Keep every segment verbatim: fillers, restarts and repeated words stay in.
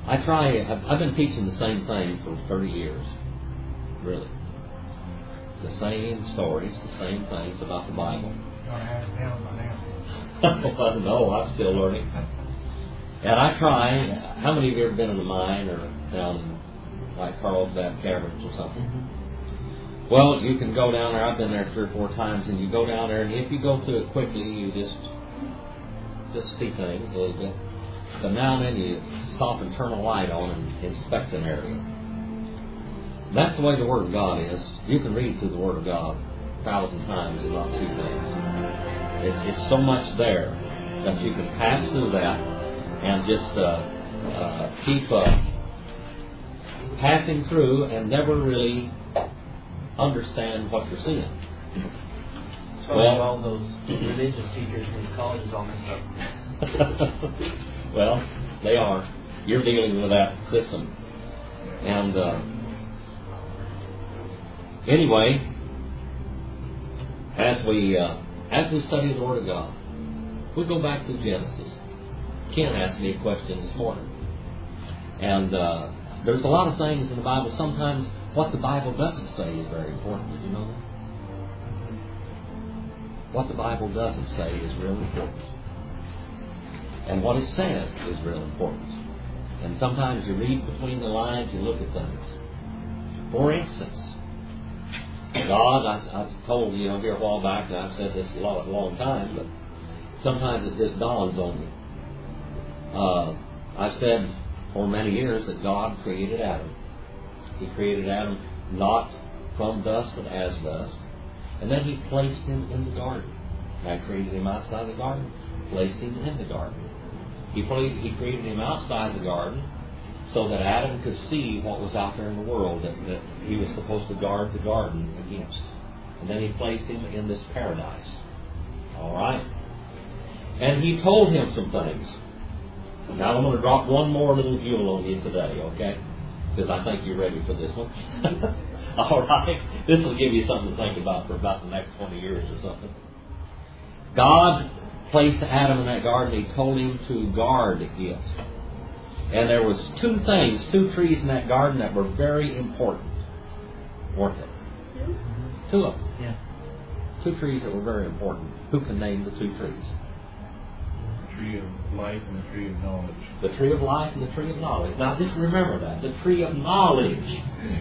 I try, I've, I've been teaching the same thing for thirty years. Really. The same stories, the same things about the Bible. No, I'm still learning. And I try, how many of you have ever been in the mine or down in like Carlsbad Caverns or something? Well, you can go down there, I've been there three or four times, and you go down there, and if you go through it quickly, you just, just see things a little bit. But now and then you stop and turn a light on and inspect an area. That's the way the Word of God is. You can read through the Word of God a thousand times and not see things. It's, it's so much there that you can pass through that and just uh, uh, keep uh, passing through and never really understand what you're seeing. So well, all those religious teachers in colleges all messed up. Well, they are. You're dealing with that system. And uh, anyway, as we uh, as we study the Word of God, we go back to Genesis. Ken asked me a question this morning. And uh, there's a lot of things in the Bible. Sometimes what the Bible doesn't say is very important. Did you know that? What the Bible doesn't say is real important. And what it says is real important. And sometimes you read between the lines, you look at things. For instance, God, I, I told you, you know, here a while back, and I've said this a lot, a long time, but sometimes it just dawns on me. Uh, I've said for many years that God created Adam. He created Adam not from dust, but as dust. And then He placed him in the garden. God created him outside the garden, placed him in the garden. He, played, he created him outside the garden so that Adam could see what was out there in the world that, that he was supposed to guard the garden against. And then He placed him in this paradise. All right? And He told him some things. Now I'm going to drop one more little jewel on you today, okay? Because I think you're ready for this one. All right? This will give you something to think about for about the next twenty years or something. God placed Adam in that garden. He told him to guard it. And there was two things, two trees in that garden that were very important, weren't they? Two? Two of them. Yeah. Two trees that were very important. Who can name the two trees? The tree of life and the tree of knowledge. The tree of life and the tree of knowledge. Now just remember that. The tree of knowledge.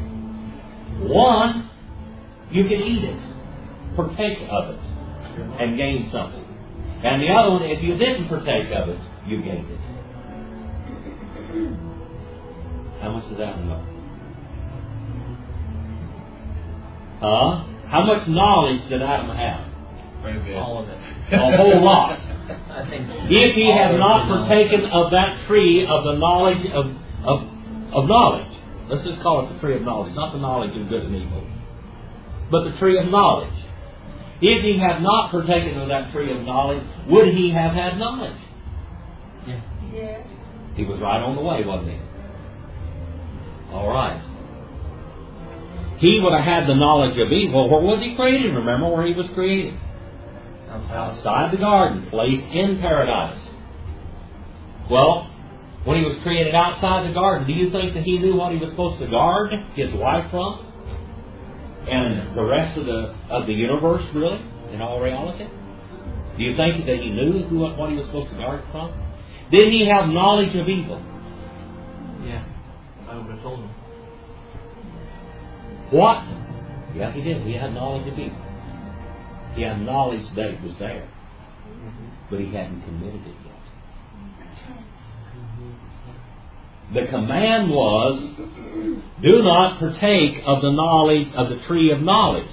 One, you can eat it, partake of it, and gain something. And the other one, if you didn't partake of it, you gained it. How much does that know? Huh? How much knowledge did Adam have? All of it. A whole lot. I think If he had not partaken of that tree of the knowledge of, of, of knowledge, let's just call it the tree of knowledge, not the knowledge of good and evil, but the tree of knowledge. If he had not partaken of that tree of knowledge, would he have had knowledge? Yeah. Yes. He was right on the way, wasn't he? All right. He would have had the knowledge of evil. Where was he created? Remember where he was created? Outside the garden, placed in paradise. Well, when he was created outside the garden, do you think that he knew what he was supposed to guard his wife from? And the rest of the of the universe, really, in all reality? Do you think that he knew who, what he was supposed to guard from? Did he have knowledge of evil? Yeah. I would have told him. What? Yeah, he did. He had knowledge of evil. He had knowledge that it was there. But he hadn't committed it yet. The command was, do not partake of the knowledge of the tree of knowledge.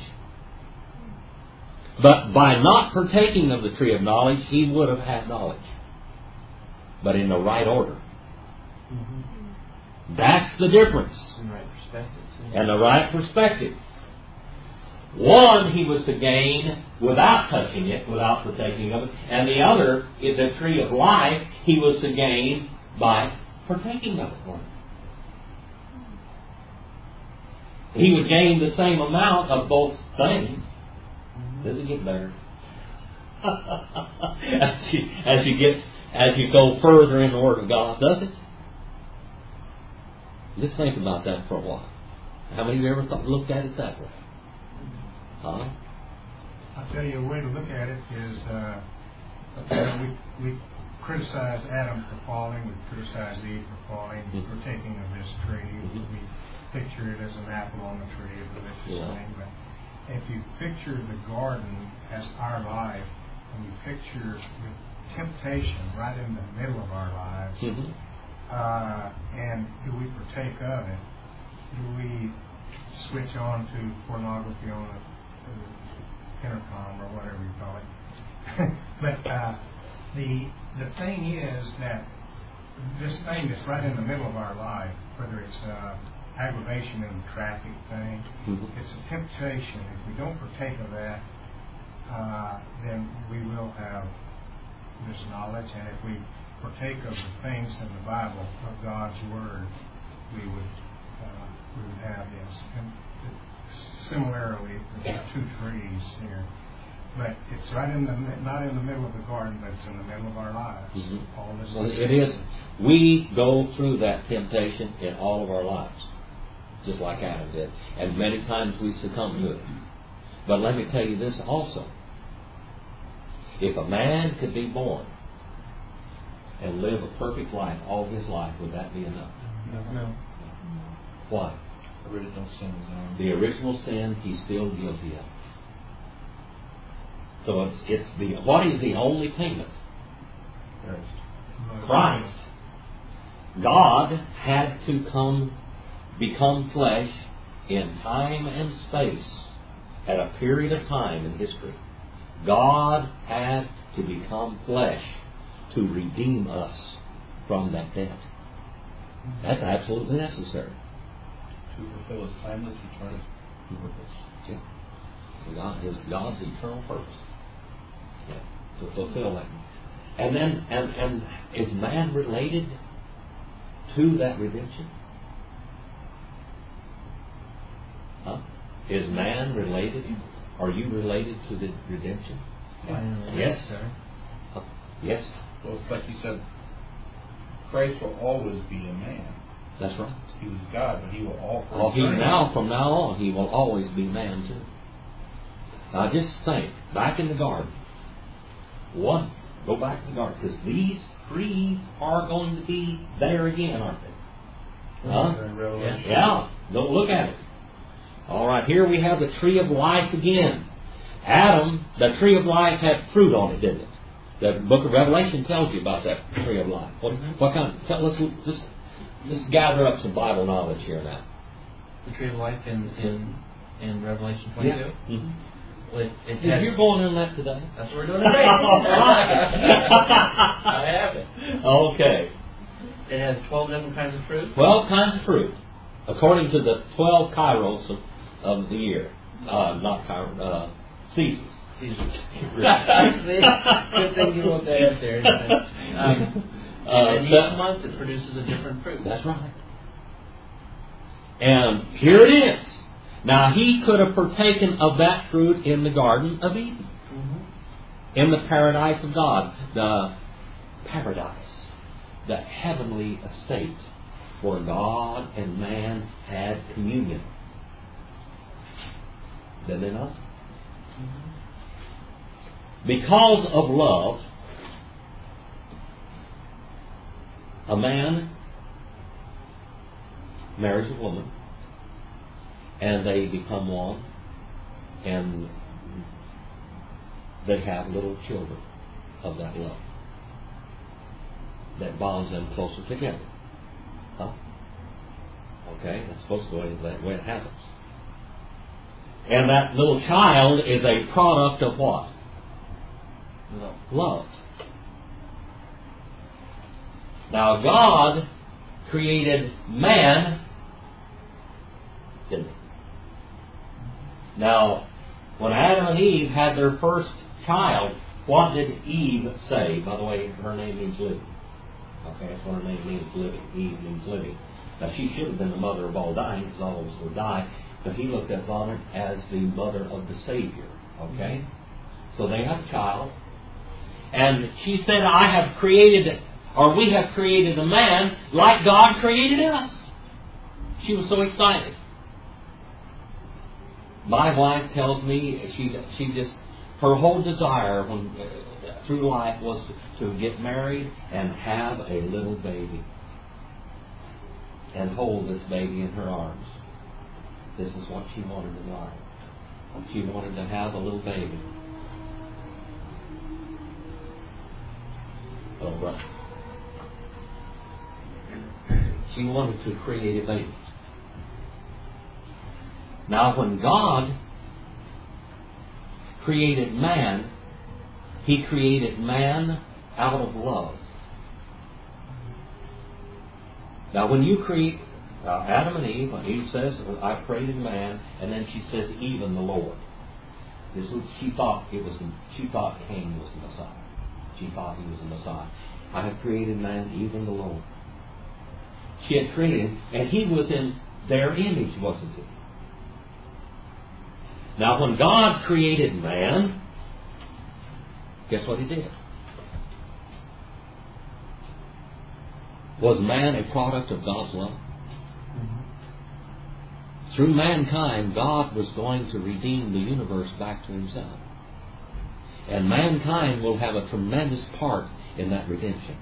But by not partaking of the tree of knowledge, he would have had knowledge. But in the right order. Mm-hmm. That's the difference. In the right perspective. And the right perspective. One, he was to gain without touching it, without partaking of it. And the other, in the tree of life, he was to gain by partaking of it. He would gain the same amount of both things. Does it get better? as, you, as you get, as you go further in the Word of God, does it? Just think about that for a while. How many of you ever thought, looked at it that way? Huh? I'll tell you a way to look at it is, uh, you know, we, we criticize Adam for falling, we criticize Eve for falling, Mm-hmm. for taking of this tree. Mm-hmm. We picture it as an apple on the tree, a delicious Yeah. thing. But if you picture the garden as our life, and you picture the temptation right in the middle of our lives, Mm-hmm. uh, and do we partake of it? Do we switch on to pornography on a, a intercom or whatever you call it? But uh, the the thing is that this thing that's right in the middle of our life, whether it's uh, aggravation in the traffic thing, Mm-hmm. it's a temptation. If we don't partake of that, uh, then we will have this knowledge, and if we partake of the things in the Bible of God's Word, we would uh, we would have this. And similarly, the two trees here, but it's right in the not in the middle of the garden, but it's in the middle of our lives. Mm-hmm. All this. Well, it is. We go through that temptation in all of our lives, just like Adam did, and many times we succumb to it. But let me tell you this also. If a man could be born and live a perfect life all his life, would that be enough? No. Why? Original sin is on. The original sin he's still guilty of. So it's it's the what is the only payment? Christ. God had to come become flesh in time and space at a period of time in history. God had to become flesh to redeem us from that debt. That's absolutely necessary. To fulfill his timeless, eternal purpose. Yeah. God is God's eternal purpose. Yeah. To fulfill that. And then, and, and is man related to that redemption? Huh? Is man related? Are you related to the redemption? Yeah. Yes. Uh, yes. Well, it's like you said, Christ will always be a man. That's right. He was God, but he will all Well, he now, from now on, he will always be man too. Now, just think back in the garden. One, go back to the garden, because these trees are going to be there again, aren't they? Huh? Revelation. Yeah. Don't look at it. All right. Here we have the tree of life again. Adam, the tree of life had fruit on it, didn't it? The book of Revelation tells you about that tree of life. What, what kind? Tell us. Just, just gather up some Bible knowledge here now. The tree of life in in, in Revelation twenty-two. Yeah. Mm-hmm. Well, it, it If has, you're going on that today. that's what we're doing today. I have it. Okay. It has twelve different kinds of fruit. Twelve kinds of fruit, according to the twelve kairos of, of the year. Uh, not kairos, uh, seasons. Seasons. Good thing you wrote that up there. Isn't it? Um, Uh, and each that- month it produces a different fruit. That's right. And here it is. Now, he could have partaken of that fruit in the Garden of Eden, Mm-hmm. in the paradise of God, the paradise, the heavenly estate where God and man had communion. Did they not? Because of love, a man marries a woman, and they become one, and they have little children of that love that bonds them closer together. Huh? Okay, that's supposed to go that way it happens. And that little child is a product of what? No. Love. Now, God created man, didn't he? Now, when Adam and Eve had their first child, what did Eve say? By the way, her name means living. Okay, that's what her name means, living. Eve means living. Now, she should have been the mother of all dying, because all of us will die. But he looked at Father as the mother of the Savior. Okay? So they have a child. And she said, I have created, or we have created a man like God created us. She was so excited. My wife tells me she she just her whole desire when uh, through life was to, to get married and have a little baby and hold this baby in her arms. This is what she wanted in life. She wanted to have a little baby. Oh, right. She wanted to create a baby. Now, when God created man, He created man out of love. Now, when you create uh, Adam and Eve, when Eve says, I created man, and then she says, even the Lord. This was, she thought it was. She thought Cain was the Messiah. She thought he was the Messiah. I have created man, even the Lord. She had created him, and he was in their image, wasn't he? Now, when God created man, guess what He did? Was man a product of God's love? Mm-hmm. Through mankind, God was going to redeem the universe back to Himself. And mankind will have a tremendous part in that redemption.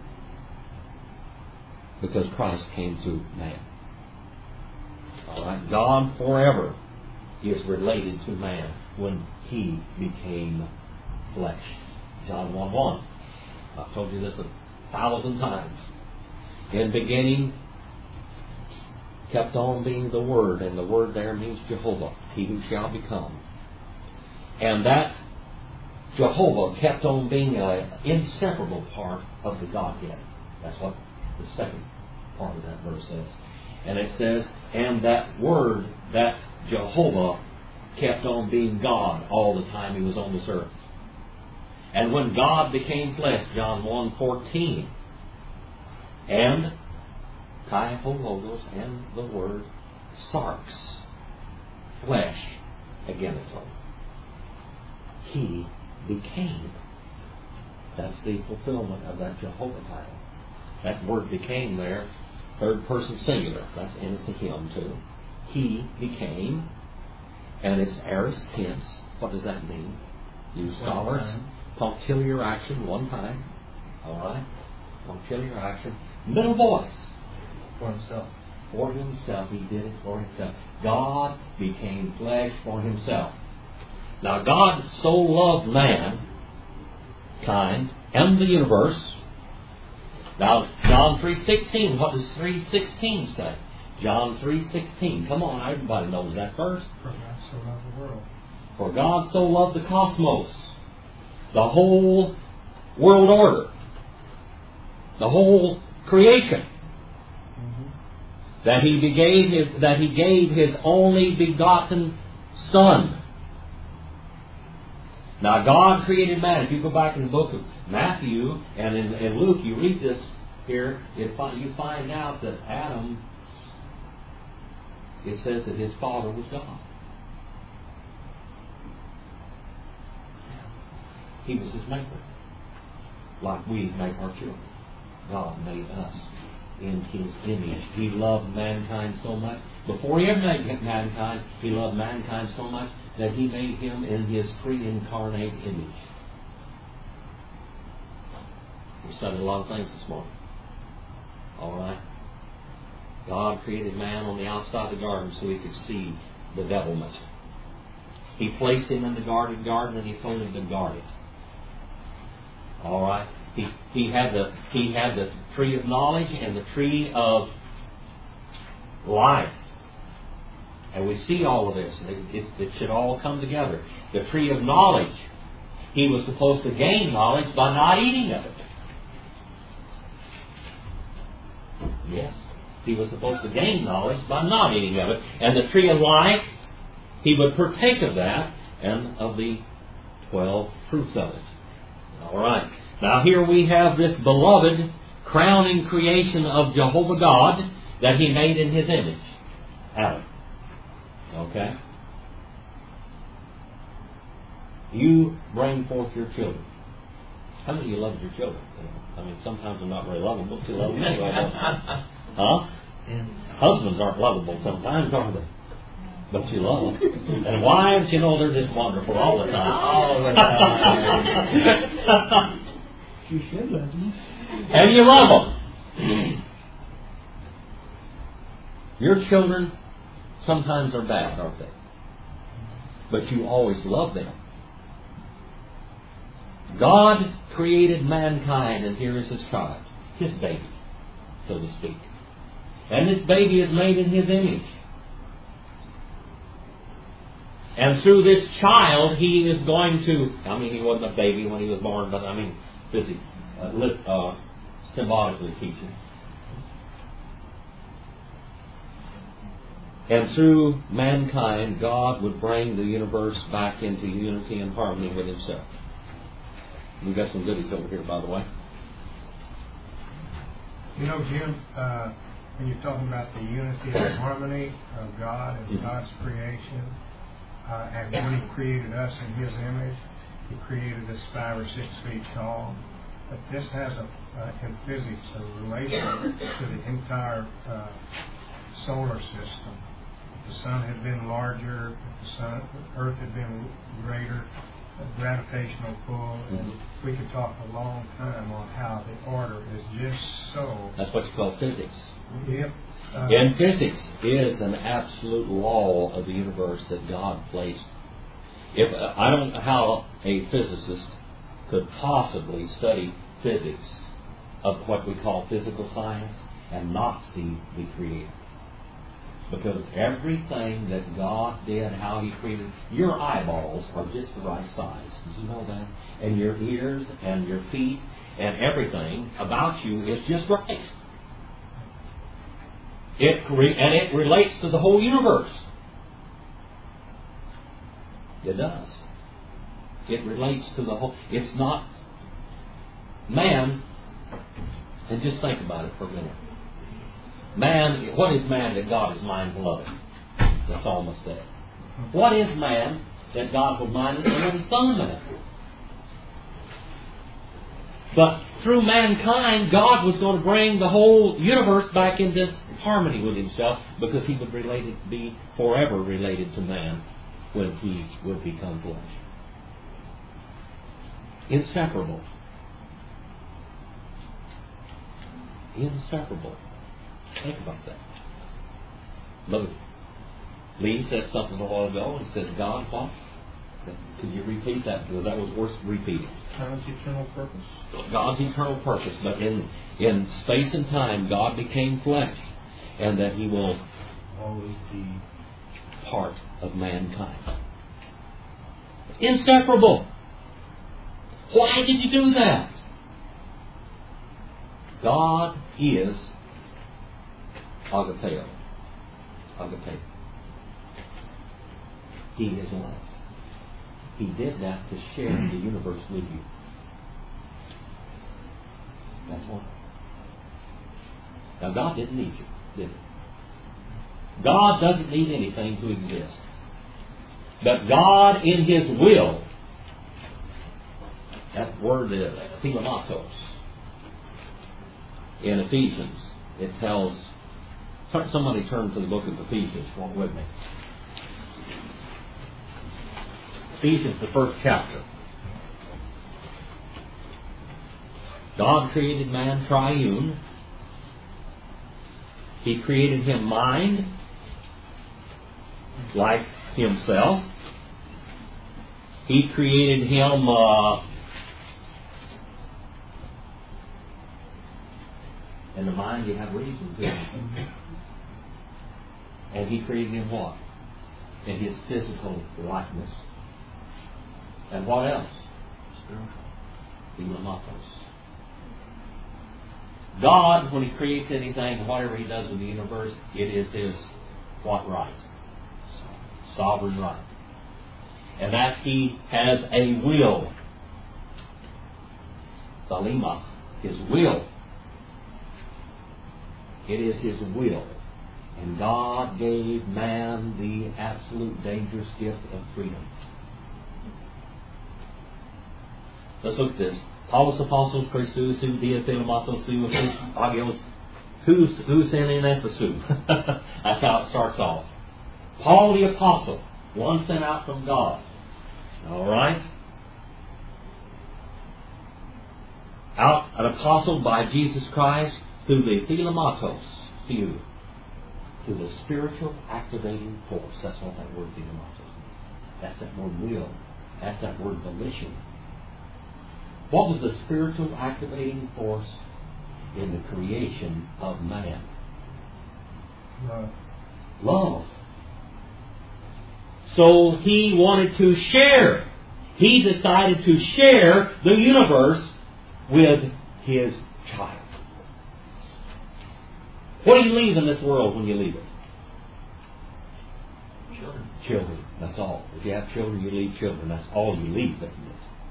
Because Christ came through man. All right? God forever is related to man when He became flesh. John one one. I've told you this a thousand times. In beginning kept on being the Word, and the Word there means Jehovah, He who shall become. And that Jehovah kept on being an inseparable part of the Godhead. That's what the second part of that verse says. And it says, and that Word, that Jehovah, kept on being God all the time He was on this earth. And when God became flesh, John one fourteen, and Kai Ho Logos and the word sarx, flesh, again it's all. He became. That's the fulfillment of that Jehovah title. That word became there, third person singular. That's in it to Him too. He became, and it's aorist tense. What does that mean? You scholars, punctiliar action, one time. All right, punctiliar action. Middle voice. For Himself. For Himself. He did it for Himself. God became flesh for Himself. Now God so loved mankind and the universe. Now John three sixteen. What does three sixteen say? John three sixteen. Come on, everybody knows that verse. For God so loved the world. For God so loved the cosmos, the whole world order, the whole creation, mm-hmm. that He gave His that He gave His only begotten Son. Now God created man. If you go back in the book of Matthew and in, in Luke, you read this here, you find out that Adam, it says that his father was God. He was his maker. Like we make our children. God made us in His image. He loved mankind so much. Before He ever made mankind, He loved mankind so much that He made him in His pre-incarnate image. We studied a lot of things this morning. Alright? God created man on the outside of the garden so He could see the devilment. He placed him in the garden garden and He told him to guard it. Alright? He he had the he had the tree of knowledge and the tree of life. And we see all of this. It, it, it should all come together. The tree of knowledge. He was supposed to gain knowledge by not eating of it. Yes. He was supposed to gain knowledge by not eating of it. And the tree of life, he would partake of that and of the twelve fruits of it. All right. Now here we have this beloved crowning creation of Jehovah God that He made in His image. Adam. Okay? You bring forth your children. How many of you love your children? I mean, sometimes they're not very lovable, but you love them anyway. Huh? Husbands aren't lovable sometimes, are they? But you love them. And wives, you know, they're just wonderful all the time. All the time. You should love me. And you love them. Your children sometimes are bad, aren't they? But you always love them. God created mankind, and here is His child, His baby, so to speak. And this baby is made in His image. And through this child, He is going to, I mean, He wasn't a baby when He was born, but I mean, physically, uh, uh, symbolically teaching. And through mankind, God would bring the universe back into unity and harmony with Himself. We've got some goodies over here, by the way. You know, Jim, uh, when you're talking about the unity and harmony of God and mm-hmm. God's creation, uh, and when He created us in His image, He created us five or six feet tall. But this has, a, uh, in physics, a relation to the entire uh, solar system. If the sun had been larger, if the sun, the Earth had been greater, a gravitational pull, and we could talk a long time on how the order is just so. That's what's called physics. Yep. Uh, and physics is an absolute law of the universe that God placed. If uh, I don't know how a physicist could possibly study physics of what we call physical science and not see the Creator. Because everything that God did, how He created, your eyeballs are just the right size. Did you know that? And your ears and your feet and everything about you is just right. It re- and it relates to the whole universe. It does. It relates to the whole. It's not man. And just think about it for a minute. Man, what is man that God is mindful of him? The psalmist said. What is man that God will mind him when His Son man? But through mankind, God was going to bring the whole universe back into harmony with Himself, because He would related, be forever related to man when He will become flesh. Inseparable. Inseparable. Think about that. Look, Lee said something a while ago and says, God, what? Could you repeat that? Because that was worth repeating. God's eternal purpose. God's eternal purpose. But in, in space and time, God became flesh. And that He will always be part of mankind. Inseparable. Why did you do that? God is agapeo. Agapeo. He is love. He did that to share the universe with you. That's why. Now, God didn't need you, did He? God doesn't need anything to exist. But God, in His will, that word is thematos. In Ephesians, it tells, somebody turn to the book of Ephesians, walk with me. Ephesians, the first chapter. God created man triune. He created him mind, like Himself. He created him uh, in the mind you have reason to. And He created him what? In His physical likeness. And what else? Thematos. God, when He creates anything, whatever He does in the universe, it is His what right? Sovereign right. And that He has a will. Thalima, His will. It is His will. And God gave man the absolute dangerous gift of freedom. Let's look at this. Paulus Apostles Christus, Dia Thematos, Theophilus, Agios, Who's, who's sending Ephesus? That's how it starts off. Paul the Apostle, one sent out from God. All right? Out, an apostle by Jesus Christ through the Thelematos, few, to the spiritual activating force. That's what that word Thelematos means. That's that word will. That's that word volition. What was the spiritual activating force in the creation of man? Love. Love. So he wanted to share. He decided to share the universe with his child. What do you leave in this world when you leave it? Children. Children. That's all. If you have children, you leave children. That's all you leave, isn't it?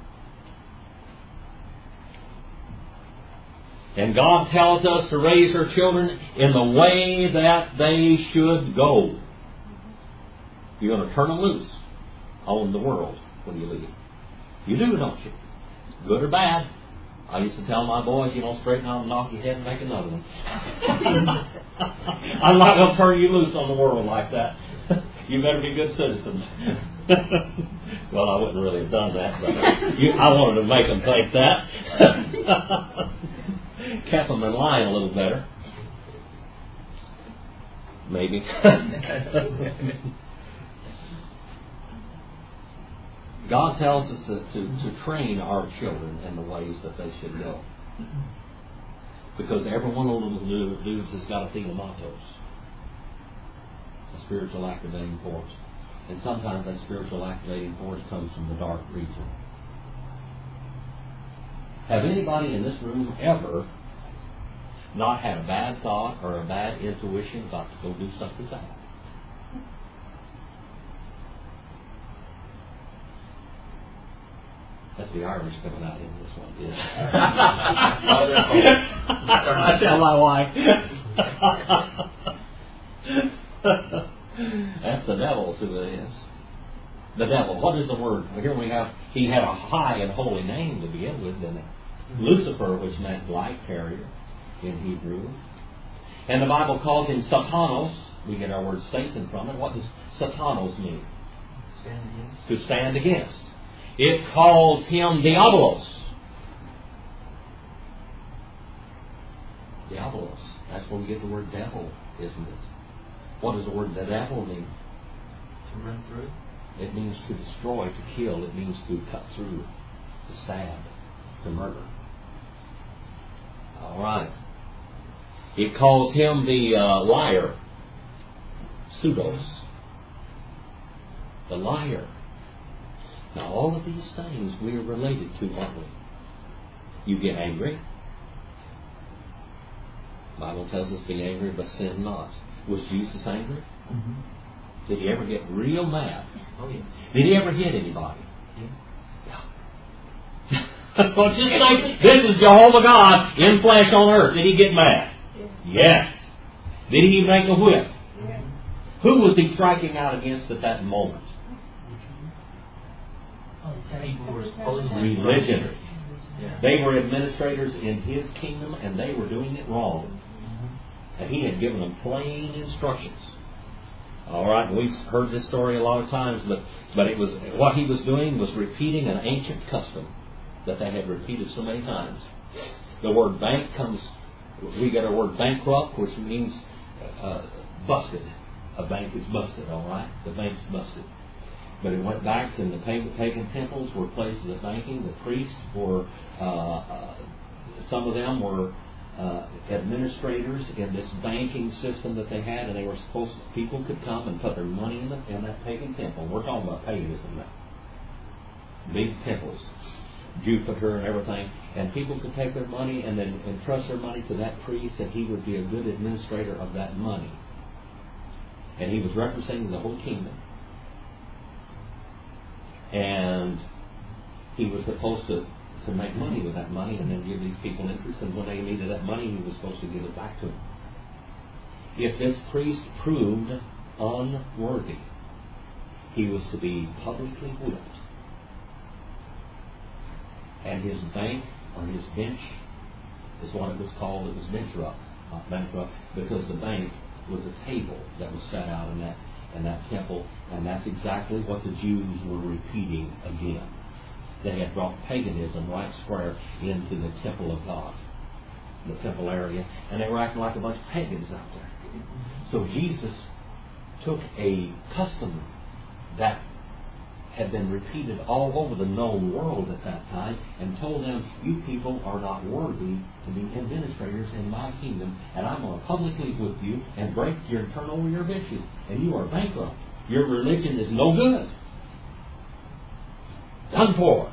And God tells us to raise our children in the way that they should go. You're going to turn them loose on the world when you leave. You do, don't you? Good or bad. I used to tell my boys, you don't straighten out and knock your head and make another one. I'm not going to turn you loose on the world like that. You better be good citizens. Well, I wouldn't really have done that, but you, I wanted to make them think that. Kept them in line a little better. Maybe. God tells us to, to, to train our children in the ways that they should go. Because every one of the dudes has got a Thelematos, a spiritual activating force. And sometimes that spiritual activating force comes from the dark region. Have anybody in this room ever not had a bad thought or a bad intuition about to go do something bad? That's the Irish coming out in this one, isn't it? I tell my wife. That's the devil's who it is. The devil. What is the word? Here we have, he had a high and holy name to begin with, didn't he? Lucifer, which meant light carrier in Hebrew. And the Bible calls him Satanos. We get our word Satan from it. What does Satanos mean? Stand against. To stand against. It calls him Diabolos. Diabolos. That's where we get the word devil, isn't it? What does the word the devil mean? To run through. It means to destroy, to kill. It means to cut through, to stab, to murder. All right. It calls him the uh, liar. Pseudos. The liar. Now, all of these things we are related to, aren't we? You get angry. The Bible tells us, be angry, but sin not. Was Jesus angry? Mm-hmm. Did he ever get real mad? Oh, yeah. Did he ever hit anybody? Yeah. Yeah. Well, just like this is Jehovah God in flesh on earth. Did he get mad? Yeah. Yes. Did he make a whip? Yeah. Who was he striking out against at that moment? People were supposedly Religion. Yeah. They were administrators in his kingdom, and they were doing it wrong. And he had given them plain instructions. All right, we've heard this story a lot of times, but, but it was what he was doing was repeating an ancient custom that they had repeated so many times. The word bank comes, we get our word bankrupt, which means uh, busted. A bank is busted, all right? The bank's busted. But it went back to the pagan temples were places of banking. The priests were, uh, uh, some of them were uh, administrators in this banking system that they had, and they were supposed to, people could come and put their money in, the, in that pagan temple. We're talking about paganism now. Big temples, Jupiter and everything, and people could take their money and then entrust their money to that priest, and he would be a good administrator of that money. And he was representing the whole kingdom. And he was supposed to, to make money with that money and then give these people interest. And when they needed that money, he was supposed to give it back to them. If this priest proved unworthy, he was to be publicly whipped. And his bank, or his bench, is what it was called. It was bankrupt. uh, bankrupt because the bank was a table that was set out in that in that temple, and that's exactly what the Jews were repeating again. They had brought paganism right square into the temple of God, the temple area, and they were acting like a bunch of pagans out there. So Jesus took a custom that had been repeated all over the known world at that time and told them, you people are not worthy to be administrators in my kingdom, and I'm going to publicly whip you and break your turn over your riches, and you are bankrupt. Your religion is no good. Done for.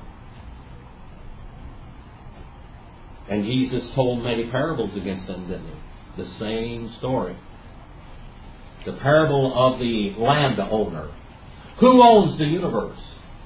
And Jesus told many parables against them, didn't he? The same story. The parable of the landowner. Who owns the universe?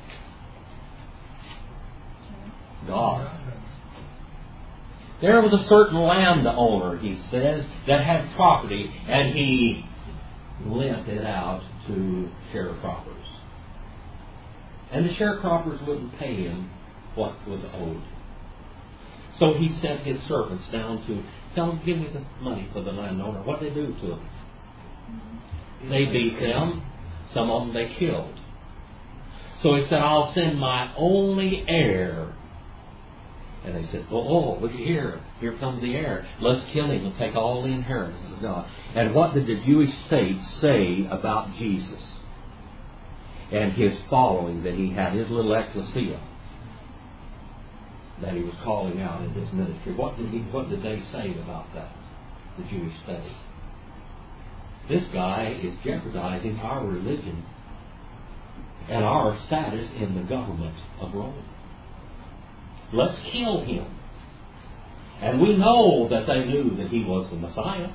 God. There was a certain landowner, he says, that had property, and he lent it out to sharecroppers. And the sharecroppers wouldn't pay him what was owed. So he sent his servants down to tell them, give me the money for the landowner. What did they do to him? They beat them. Some of them they killed. So he said, I'll send my only heir. And they said, oh, oh, look here. Here comes the heir. Let's kill him and take all the inheritance of God. And what did the Jewish state say about Jesus and his following that he had, his little ecclesia that he was calling out in his ministry? What did he, what did they say about that, the Jewish state? This guy is jeopardizing our religion and our status in the government of Rome. Let's kill him. And we know that they knew that he was the Messiah.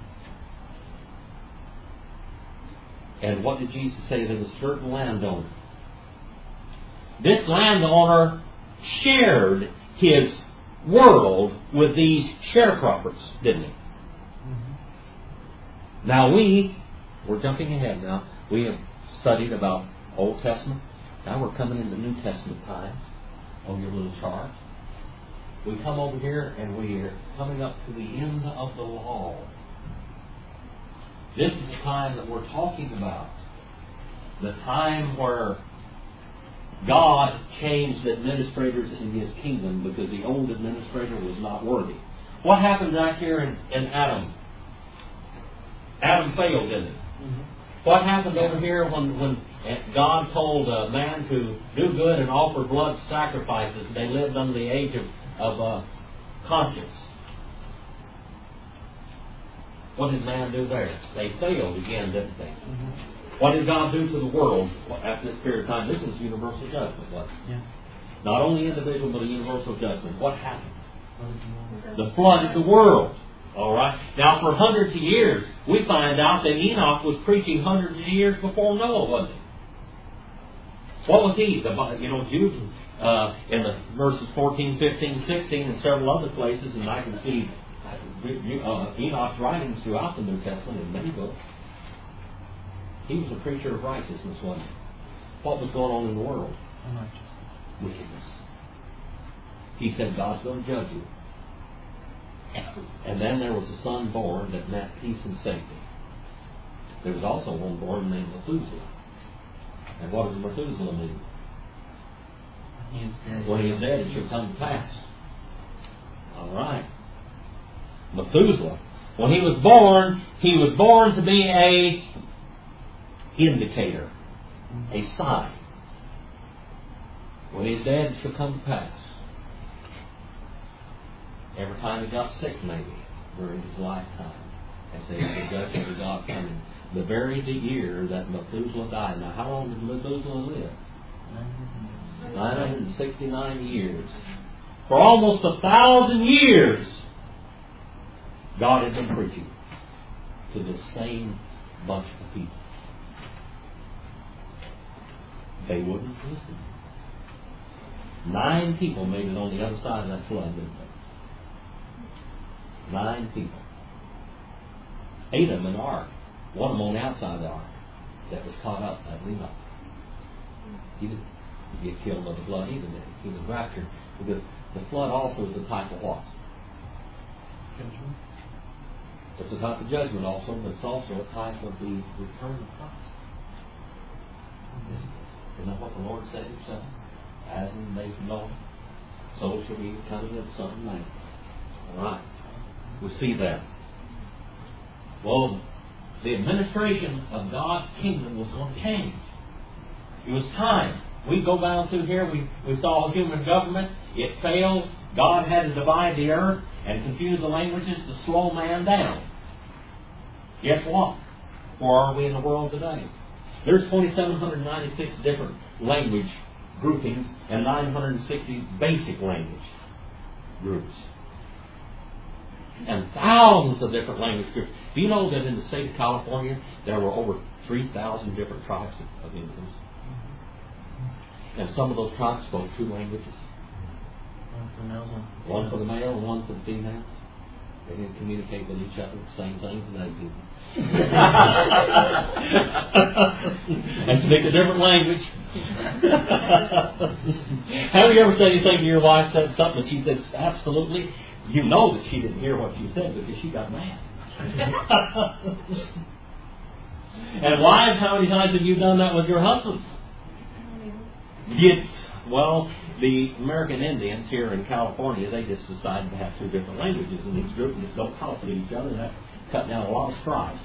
And what did Jesus say to the certain landowner? This landowner shared his world with these sharecroppers, didn't he? Now we, we're jumping ahead now. We have studied about Old Testament. Now we're coming into New Testament times on your little chart. We come over here and we are coming up to the end of the law. This is the time that we're talking about. The time where God changed administrators in His kingdom because the old administrator was not worthy. What happened back here in, in Adam? Adam failed, didn't he? Mm-hmm. What happened over here when, when God told uh, man to do good and offer blood sacrifices? They lived under the age of, of uh, conscience. What did man do there? They failed again, didn't they? Mm-hmm. What did God do to the world after this period of time? This is universal judgment, wasn't it? Yeah. Not only individual, but a universal judgment. What happened? The flood of the world. All right. Now, for hundreds of years, we find out that Enoch was preaching hundreds of years before Noah, wasn't he? What was he? The, you know, Jude, uh, in the verses fourteen, fifteen, sixteen, and several other places, and I can see uh, Enoch's writings throughout the New Testament in many books. He was a preacher of righteousness, wasn't he? What was going on in the world? Wickedness. He said, God's going to judge you. And then there was a son born that meant peace and safety. There was also one born named Methuselah. And what does Methuselah mean? When he is dead, it shall come to pass. All right. Methuselah. When he was born, he was born to be a indicator, a sign. When he's dead, it shall come to pass. Every time he got sick, maybe, during his lifetime, as they the judgment of God coming. The very year that Methuselah died. Now, how long did Methuselah live? nine hundred sixty-nine years. For almost a thousand years, God had been preaching to the same bunch of people. They wouldn't listen. Nine people made it on the other side of that flood, didn't they? Nine people. Eight of them in the ark. One of them on the outside of the ark that was caught up by Enoch. He didn't get killed by the flood either, did he? He was raptured. Because the flood also is a type of what? Judgment. It's a type of judgment also, but it's also a type of the return of Christ. Isn't that what the Lord said himself? As in the days of Noah, so shall be the coming of the Son of Man. All right. We see that. Well, the administration of God's kingdom was going to change. It was time. We go down through here, we, we saw human government. It failed. God had to divide the earth and confuse the languages to slow man down. Guess what? Where are we in the world today? There's two thousand seven hundred ninety-six different language groupings and nine hundred sixty basic language groups. And thousands of different language groups. Do you know that in the state of California there were over three thousand different tribes of Indians? And some of those tribes spoke two languages. One for males, One for the male and one for the females. They didn't communicate with each other, same things as they did. And speak a different language. Have you ever said anything to your wife, said something and she said absolutely? You know that she didn't hear what you said because she got mad. And wives, how many times have you done that with your husbands? Yet, well, the American Indians here in California, they just decided to have two different languages, and these groups just don't talk to each other, and that cut down a lot of strife.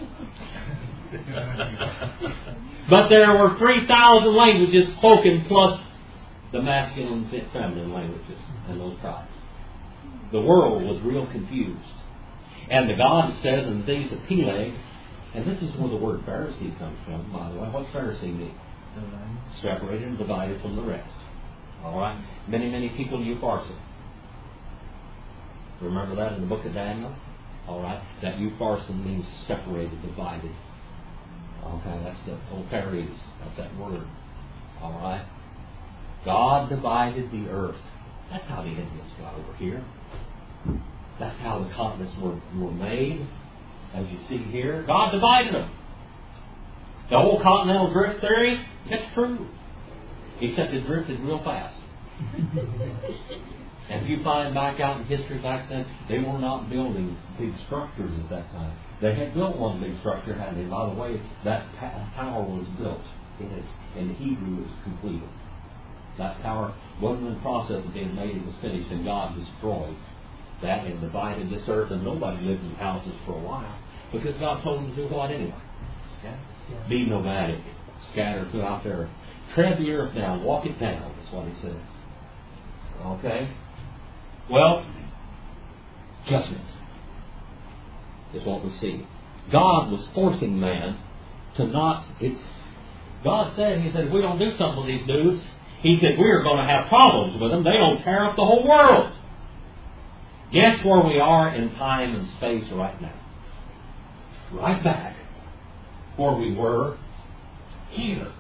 But there were three thousand languages spoken, plus the masculine and feminine languages in those tribes. The world was real confused. And the God says in the days of Peleg, and this is where the word Pharisee comes from, by the way. What's Pharisee mean? Separated and divided from the rest. All right? Many, many people Upharsin. Remember that in the book of Daniel? All right? That Upharsin means separated, divided. Okay, that's the old Pharisee. That's that word. All right? God divided the earth. That's how the Indians got over here. That's how the continents were, were made. As you see here, God divided them. The whole continental drift theory, it's true. Except it drifted real fast. And if you find back out in history back then, they were not building big structures at that time. They had built one big structure, hadn't they? By the way, that tower was built. It is, in Hebrew, it was completed. That tower wasn't in the process of being made, it was finished, and God destroyed that and divided this earth, and nobody lived in houses for a while. Because God told them to do what anyway? Scatter. Be nomadic. Scatter throughout the earth. Tread the earth down. Walk it down. That's what he says. Okay? Well, judgment is what we see. God was forcing man to not... It's God said, He said, if we don't do something with these dudes, He said, we're going to have problems with them. They don't tear up the whole world. Guess where we are in time and space right now? Right back where we were here.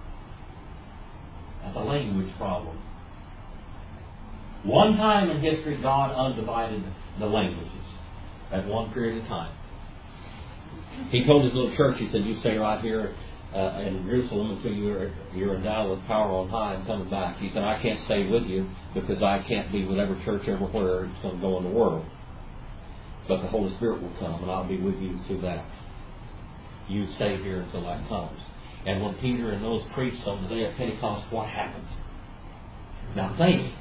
At the language problem. One time in history, God undivided the languages at one period of time. He told His little church, He said, you stay right here uh, in Jerusalem until you're, you're endowed with power on high and coming back. He said, I can't stay with you because I can't be with every church everywhere it's going to go in the world. But the Holy Spirit will come and I'll be with you through that. You stay here until that comes. And when Peter and those preached on the day of Pentecost, what happened? Now think.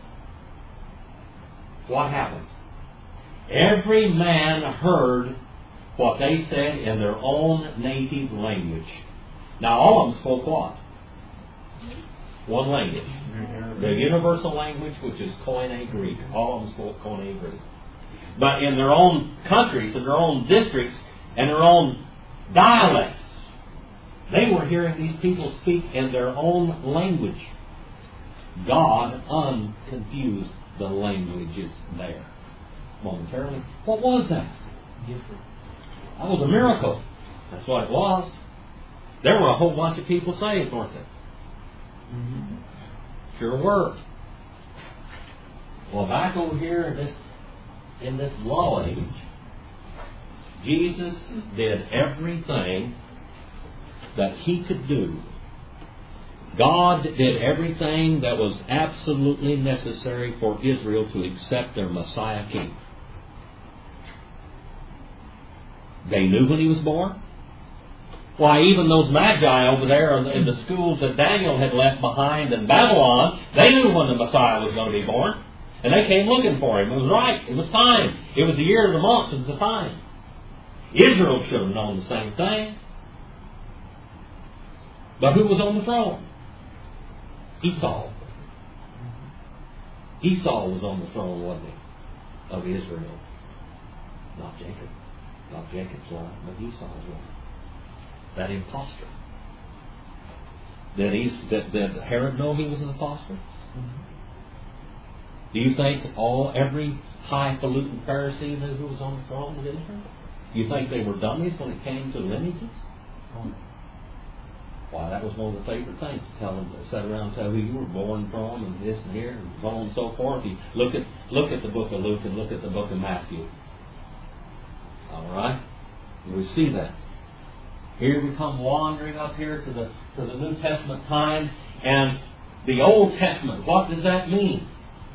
What happened? Every man heard what they said in their own native language. Now all of them spoke what? One language. The universal language, which is Koine Greek. All of them spoke Koine Greek. But in their own countries, in their own districts, and their own dialects, they were hearing these people speak in their own language. God unconfused the languages there momentarily. What was that? That was a miracle. That's what it was. There were a whole bunch of people saved, weren't there? Mm-hmm. Sure were. Well, back over here in this in this law age, Jesus did everything that He could do. God did everything that was absolutely necessary for Israel to accept their Messiah King. They knew when he was born. Why, even those magi over there in the schools that Daniel had left behind in Babylon, they knew when the Messiah was going to be born. And they came looking for him. It was right. It was time. It was the year of the month. It was the time. Israel should have known the same thing. But who was on the throne? Esau. Esau was on the throne, wasn't he? Of Israel. Not Jacob. Not Jacob's line, but Esau's line. That impostor. Did, he, did, did Herod know he was an impostor? Mm-hmm. Do you think all every highfalutin Pharisee knew who was on the throne of Israel? Do you think they were dummies when it came to lineages? Oh. Why, that was one of the favorite things to tell them, to sit around and tell who you were born from and this and here and so on and so forth. You look at look at the book of Luke and look at the book of Matthew. All right? We see that. Here we come wandering up here to the to the New Testament time, and the Old Testament, what does that mean?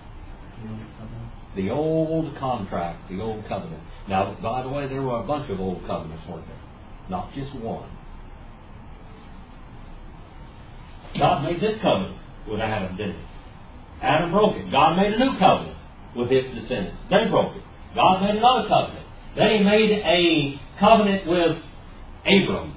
The old contract, the old covenant. Now, by the way, there were a bunch of old covenants, weren't there? Not just one. God made this covenant with Adam, didn't he? Adam broke it. God made a new covenant with his descendants. They broke it. God made another covenant. Then he made a covenant with Abram.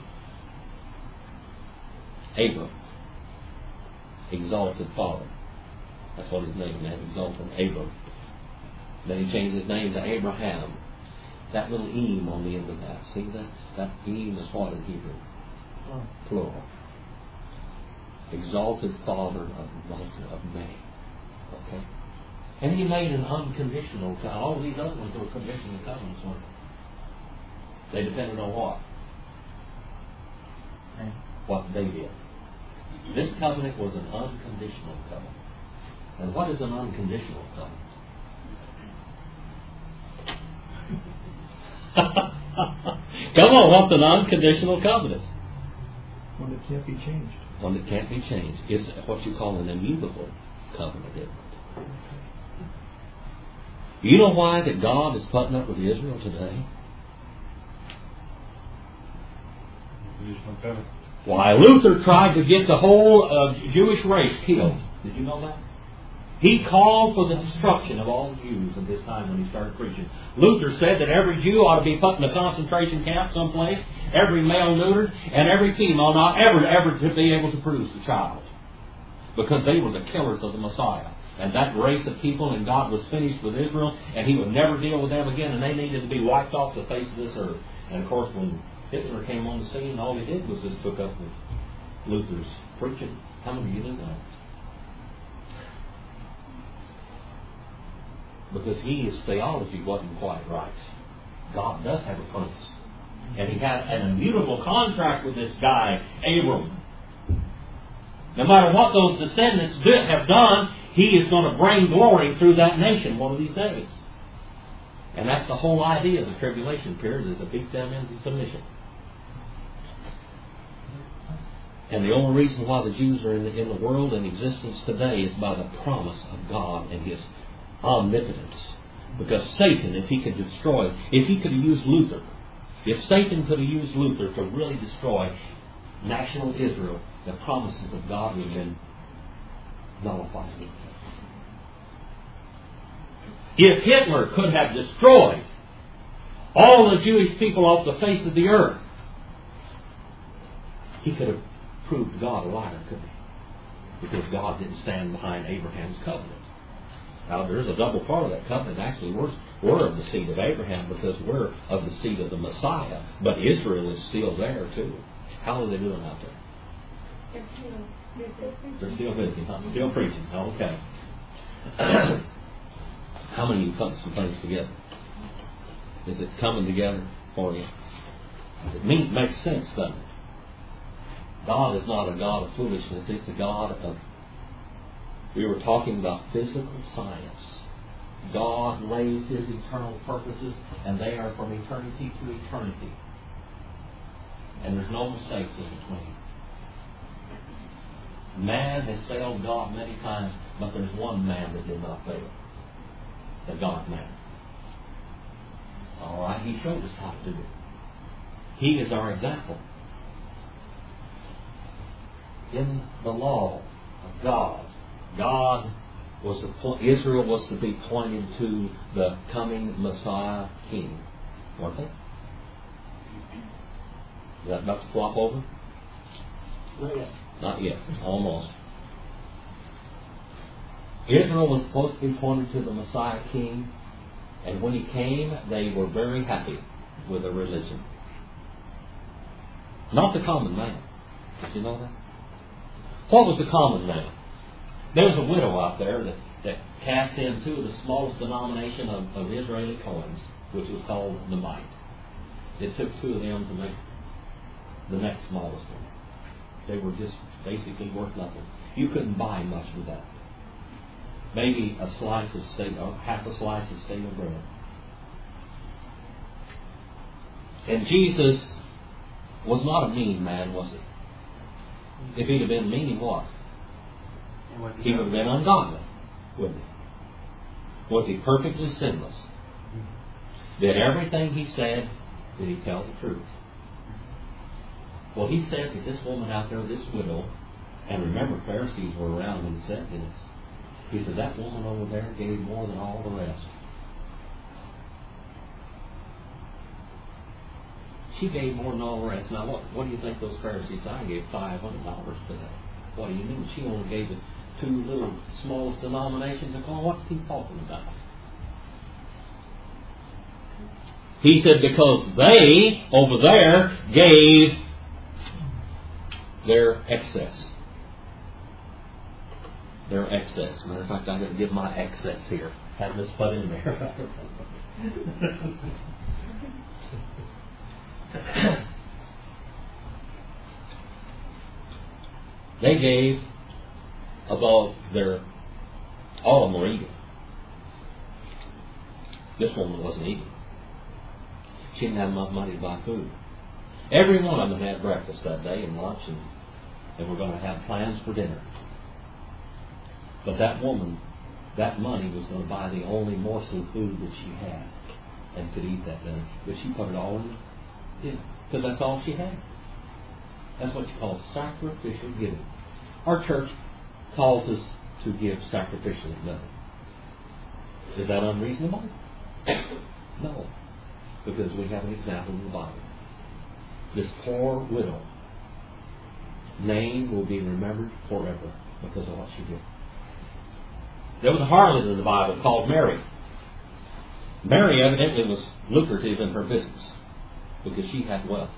Abram. Exalted father. That's what his name meant, exalted Abram. Then he changed his name to Abraham. That little eem on the end of that. See that? That eem is what in Hebrew? Oh. Plural. Exalted father of Malta, of man. Okay? And he made an unconditional covenant. All these other ones were conditional covenants, weren't they? They depended on what? Okay. What they did. This covenant was an unconditional covenant. And what is an unconditional covenant? Come on, what's an unconditional covenant? One that can't be changed. One that can't be changed. It's what you call an immutable covenant, isn't it? You know why that God is putting up with Israel today? Why, Luther tried to get the whole uh, Jewish race killed. Did you know that? He called for the destruction of all Jews at this time when he started preaching. Luther said that every Jew ought to be put in a concentration camp someplace, every male neutered, and every female not ever, ever to be able to produce a child. Because they were the killers of the Messiah. And that race of people, and God was finished with Israel, and he would never deal with them again, and they needed to be wiped off the face of this earth. And of course, when Hitler came on the scene, all he did was just took up with Luther's preaching. How many of you knew that? Because he, his theology wasn't quite right. God does have a purpose. And he had an immutable contract with this guy, Abram. No matter what those descendants did, have done, he is going to bring glory through that nation one of these days. And that's the whole idea of the tribulation period, is to beat them into submission. And the only reason why the Jews are in the, in the world in existence today is by the promise of God and his omnipotence. Because Satan, if he could destroy, if he could have used Luther, if Satan could have used Luther to really destroy national Israel, the promises of God would have been nullified. If Hitler could have destroyed all the Jewish people off the face of the earth, he could have proved God a liar, couldn't he? Because God didn't stand behind Abraham's covenant. Now, there's a double part of that covenant. Actually, we're, we're of the seed of Abraham because we're of the seed of the Messiah. But Israel is still there, too. How are they doing out there? They're still busy, huh? Still preaching. Okay. How many of you put some things together? Is it coming together for you? It means, makes sense, doesn't it? God is not a God of foolishness. It's a God of... We were talking about physical science. God lays his eternal purposes, and they are from eternity to eternity. And there's no mistakes in between. Man has failed God many times, but there's one man that did not fail. The God man. All right, he showed us how to do it. He is our example. In the law of God, God was the point, Israel was to be pointed to the coming Messiah King, weren't they? Is that about to flop over? Not yet. Not yet. Almost. Israel was supposed to be pointed to the Messiah King, and when he came, they were very happy with their religion. Not the common man. Did you know that? What was the common man? There was a widow out there that, that cast in two of the smallest denomination of, of Israeli coins, which was called the mite. It took two of them to make the next smallest one. They were just basically worth nothing. You couldn't buy much with that. Maybe a slice of steak, or half a slice of steak of bread. And Jesus was not a mean man, was he? If he'd have been mean, he was. He would have been ungodly, wouldn't he? Was he perfectly sinless? Did everything he said, did he tell the truth? Well, he said that this woman out there, this widow, and remember, Pharisees were around when he said this. He said, that woman over there gave more than all the rest. She gave more than all the rest. Now, what, what do you think those Pharisees said? I gave five hundred dollars for that. What do you mean? She only gave it two little smallest denominations of coin. What's he talking about? He said, because they, over there, gave their excess. Their excess. Matter of fact, I'm going to give my excess here. Have this put in there. They gave above their, all of them were eating. This woman wasn't eating. She didn't have enough money to buy food. Every one of them had breakfast that day and lunch, and they were going to have plans for dinner. But that woman, that money was going to buy the only morsel of food that she had and could eat that day. But she put it all in dinner because that's all she had. That's what you call sacrificial giving. Our church calls us to give sacrificially. No. Is that unreasonable? No. Because we have an example in the Bible. This poor widow, name will be remembered forever because of what she did. There was a harlot in the Bible called Mary. Mary evidently was lucrative in her business because she had wealth.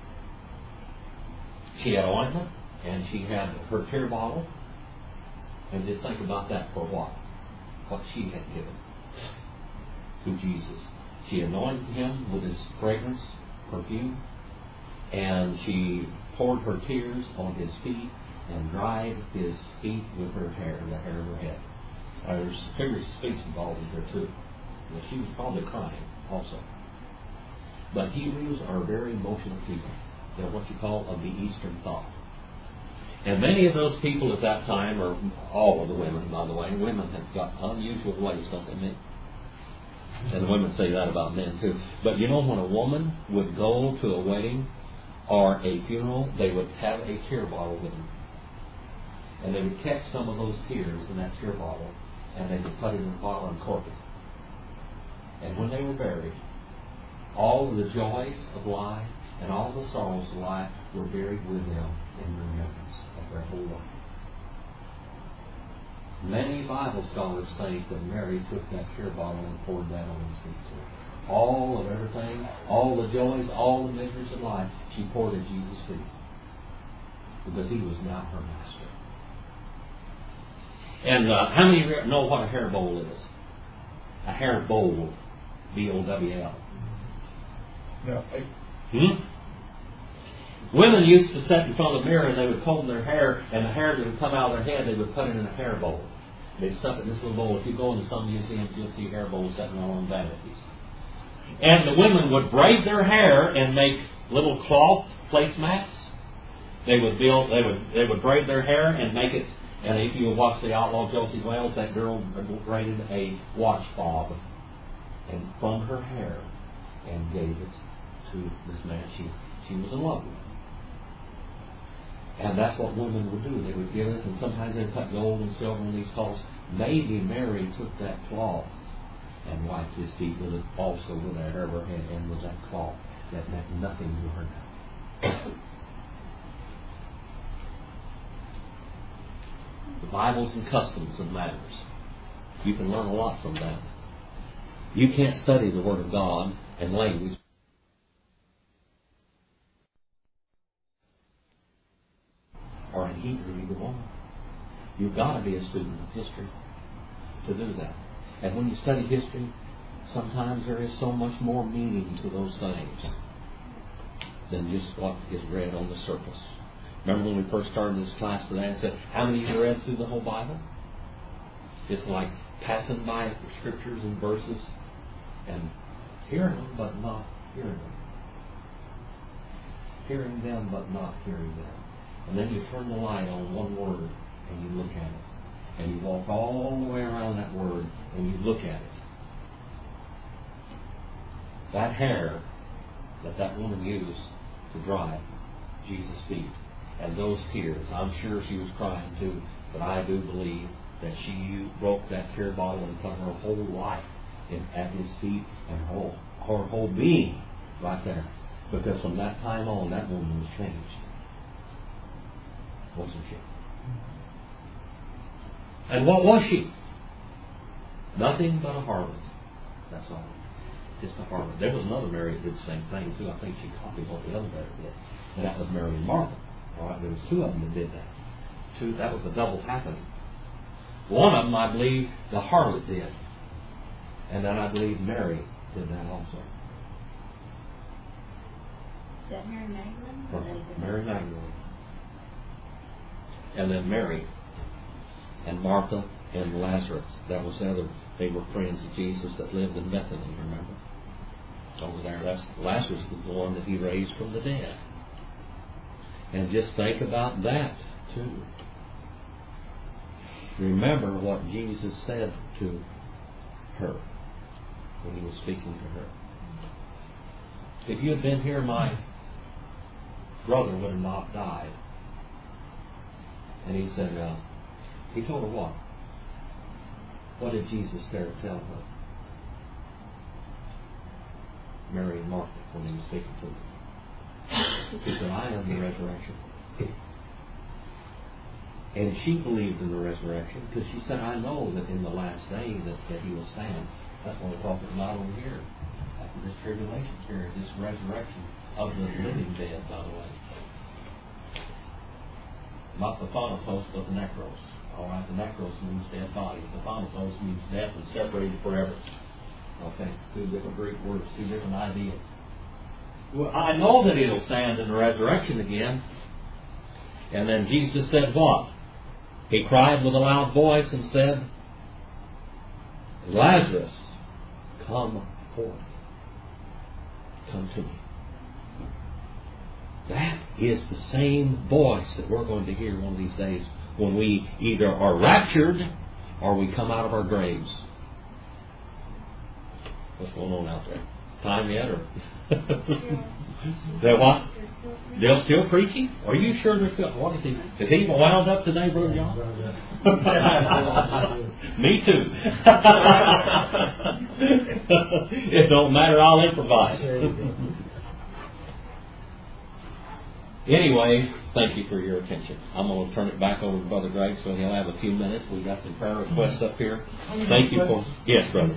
She had ointment and she had her tear bottle. And just think about that for a while. What she had given to Jesus. She anointed him with his fragrance, perfume, and she poured her tears on his feet and dried his feet with her hair, the hair of her head. Uh, there's figures of speech involved in there too. Well, she was probably crying also. But Hebrews are very emotional people. They're what you call of the Eastern thought. And many of those people at that time, or all of the women, by the way, women have got unusual ways, don't they, men? And the women say that about men too. But you know, when a woman would go to a wedding or a funeral, they would have a tear bottle with them. And they would catch some of those tears in that tear bottle, and they would put it in a bottle and cork it. And when they were buried, all of the joys of life and all the sorrows of life were buried with them in remembrance of their whole life. Many Bible scholars say that Mary took that tear bottle and poured that on his feet too. All of everything, all the joys, all the miseries of life, she poured at Jesus' feet. Because he was now her master. And uh, how many know what a hair bowl is? A hair bowl. B O W L. No. I, Hmm? Women used to sit in front of the mirror and they would comb their hair, and the hair that would come out of their head, they would put it in a hair bowl. They'd stuff it in this little bowl. If you go into some museums, you'll see hair bowls sitting on vanities. And the women would braid their hair and make little cloth placemats. They would build, they would, they would braid their hair and make it. And if you watch the Outlaw Josie Wales, that girl braided a watch fob and from her hair and gave it to this man she, she was in love with. And that's what women would do. They would give us, and sometimes they'd cut gold and silver in these cloths. Maybe Mary took that cloth and wiped his feet with it also with the hair of her head and with that cloth that meant nothing to her now. The Bibles and customs and manners. You can learn a lot from that. You can't study the Word of God and language or in Hebrew either one. You've got to be a student of history to do that. And when you study history, sometimes there is so much more meaning to those things than just what is read on the surface. Remember when we first started this class today and said, how many of you read through the whole Bible? It's like passing by scriptures and verses and hearing them but not hearing them. Hearing them but not hearing them. And then you turn the light on one word and you look at it. And you walk all the way around that word and you look at it. That hair that that woman used to dry Jesus' feet and those tears, I'm sure she was crying too, but I do believe that she broke that tear bottle and put her whole life in, at his feet and her whole, her whole being right there. Because from that time on, that woman was changed. Wasn't she? And what was she? Nothing but a harlot. That's all. Just a harlot. There was another Mary that did the same thing too. I think she copied what the other Mary did. And that was Mary and Martha. All right, there was two of them that did that. Two. That was a double happening. One of them, I believe, the harlot did. And then I believe Mary did that also. Is that Mary Magdalene? Or Mary Magdalene. And then Mary and Martha and Lazarus. That was the other. They were friends of Jesus that lived in Bethany, remember? Over there. That's Lazarus was the one that he raised from the dead. And just think about that too. Remember what Jesus said to her when he was speaking to her. If you had been here, my brother would have not died. And he said, uh, he told her what? What did Jesus dare to tell her? Mary and Martha, when he was speaking to them. He said, I am the resurrection. And she believed in the resurrection because she said, I know that in the last day that, that he will stand. That's what we're talking about over here. After this tribulation period, this resurrection of the living dead, by the way. Not the thanatos, but the necros. All right, the necros means dead bodies. The thanatos means death and separated forever. Okay, two different Greek words, two different ideas. Well, I know that it'll stand in the resurrection again. And then Jesus said what? He cried with a loud voice and said, Lazarus, come forth. Come to me. That is the same voice that we're going to hear one of these days when we either are raptured or we come out of our graves. What's going on out there? It's time yet? Or they're what? They're still preaching? Are you sure they're still? What is he? Is he wound up today, Brother John? Me too. It don't matter. I'll improvise. Anyway, thank you for your attention. I'm going to turn it back over to Brother Greg so he'll have a few minutes. We've got some prayer requests up here. Thank you for... Yes, Brother.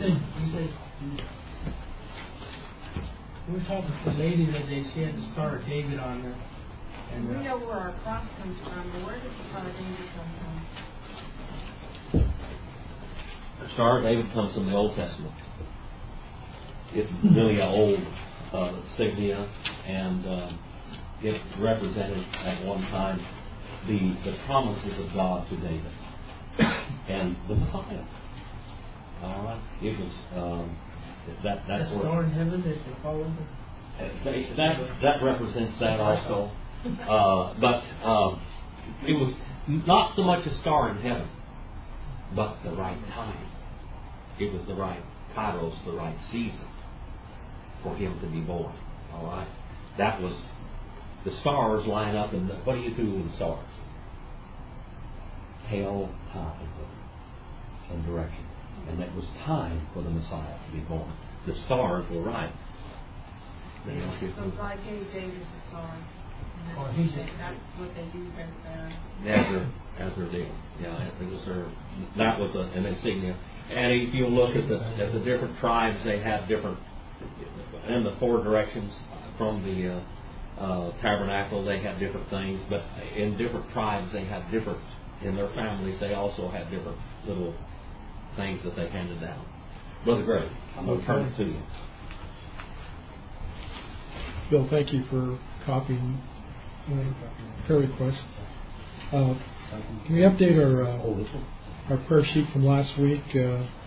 We were talking to the lady that they she had the Star of David on her. And we know where our cross comes from, but where does the Star of David come from? The Star of David comes from the Old Testament. It's really an old uh, insignia, and uh, it represented at one time the, the promises of God to David and the Messiah. All right, it was um, that that's the star in heaven that they follow. That that represents that also, uh, but um, it was not so much a star in heaven, but the right time. It was the right kairos, the right season for him to be born. All right, that was the stars line up, and what do you do with the stars? Hail time and direction, and it was time for the Messiah to be born. The stars were right. They don't get So God gave David the star. And Oh, that's, he's what they, a- that's what they use as their. as their as their deal. Yeah, it was their, that was a, an insignia. And if you look at the at the different tribes, they have different in the four directions from the uh, uh, tabernacle. They have different things, but in different tribes, they have different. In their families, they also had different little things that they handed down. Brother Greg, I'm going to turn it to you. Bill, thank you for copying uh, prayer request. Uh, can we update our uh, our prayer sheet from last week? Uh,